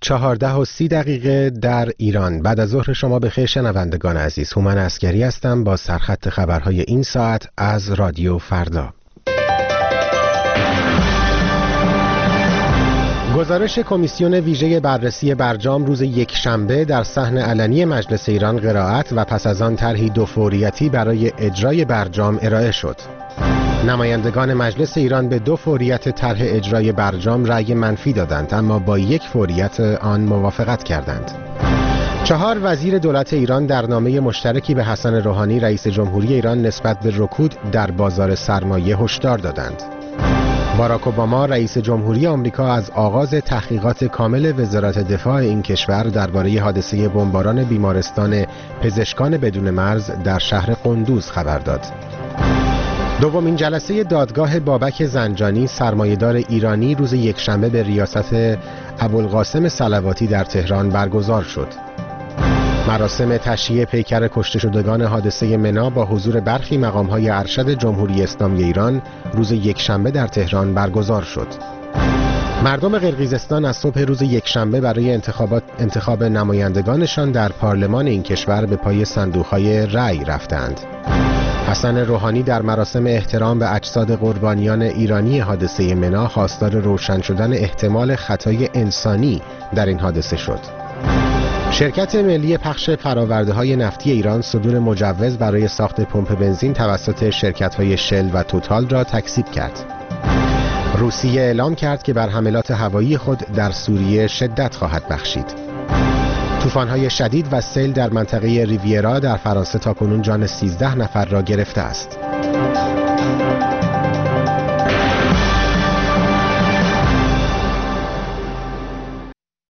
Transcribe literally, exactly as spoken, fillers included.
چهارده و سی دقیقه در ایران. بعد از ظهر شما بخیر شنوندگان عزیز. هومن عسگری هستم با سرخط خبرهای این ساعت از رادیو فردا. گزارش کمیسیون ویژه بررسی برجام روز یکشنبه در صحن علنی مجلس ایران قرائت و پس از آن طرحی دو فوریتی برای اجرای برجام ارائه شد. نمایندگان مجلس ایران به دو فوریت طرح اجرای برجام رأی منفی دادند، اما با یک فوریت آن موافقت کردند. چهار وزیر دولت ایران در نامه مشترکی به حسن روحانی رئیس جمهوری ایران نسبت به رکود در بازار سرمایه هشدار دادند. باراک اوباما رئیس جمهوری آمریکا از آغاز تحقیقات کامل وزارت دفاع این کشور درباره حادثه بمباران بیمارستان پزشکان بدون مرز در شهر قندوز خبر داد. دومین جلسه دادگاه بابک زنجانی سرمایه‌دار ایرانی روز یکشنبه به ریاست ابوالقاسم صلواتی در تهران برگزار شد. مراسم تشییع پیکر کشته شدگان حادثه منا با حضور برخی مقام‌های ارشد جمهوری اسلامی ایران روز یکشنبه در تهران برگزار شد. مردم قرقیزستان از صبح روز یکشنبه برای انتخابات انتخاب نمایندگانشان در پارلمان این کشور به پای صندوق‌های رأی رفتند. حسن روحانی در مراسم احترام به اجساد قربانیان ایرانی حادثه منا خواستار روشن شدن احتمال خطای انسانی در این حادثه شد. شرکت ملی پخش فرآورده‌های نفتی ایران صدور مجوز برای ساخت پمپ بنزین توسط شرکت‌های شل و توتال را تکذیب کرد. روسیه اعلام کرد که بر حملات هوایی خود در سوریه شدت خواهد بخشید. طوفان‌های شدید و سیل در منطقه ریویرا در فرانسه تاکنون جان سیزده نفر را گرفته است.